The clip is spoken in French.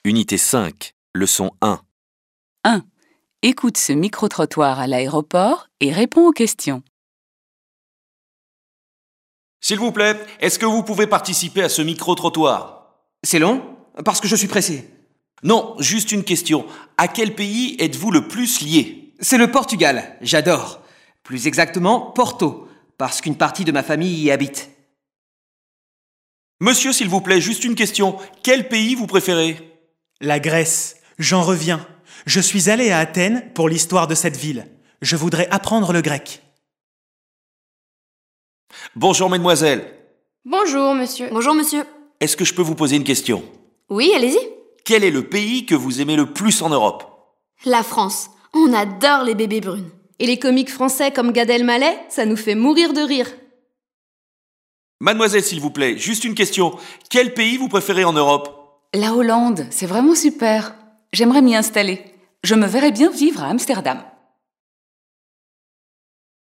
Unité 5, leçon 1. 1. Écoute ce micro-trottoir à l'aéroport et réponds aux questions. S'il vous plaît, est-ce que vous pouvez participer à ce micro-trottoir? C'est long? Parce que je suis pressé. Non, juste une question. À quel pays êtes-vous le plus lié? C'est le Portugal, j'adore. Plus exactement, Porto, parce qu'une partie de ma famille y habite. Monsieur, s'il vous plaît, juste une question. Quel pays vous préférez? La Grèce, j'en reviens. Je suis allé à Athènes pour l'histoire de cette ville. Je voudrais apprendre le grec. Bonjour, mesdemoiselles. Bonjour, monsieur. Bonjour monsieur. Est-ce que je peux vous poser une question? Oui, allez-y. Quel est le pays que vous aimez le plus en Europe? La France. On adore les bébés brunes. Et les comiques français comme Gad Elmaleh, ça nous fait mourir de rire. Mademoiselle, s'il vous plaît, juste une question. Quel pays vous préférez en Europe? La Hollande, c'est vraiment super. J'aimerais m'y installer. Je me verrais bien vivre à Amsterdam.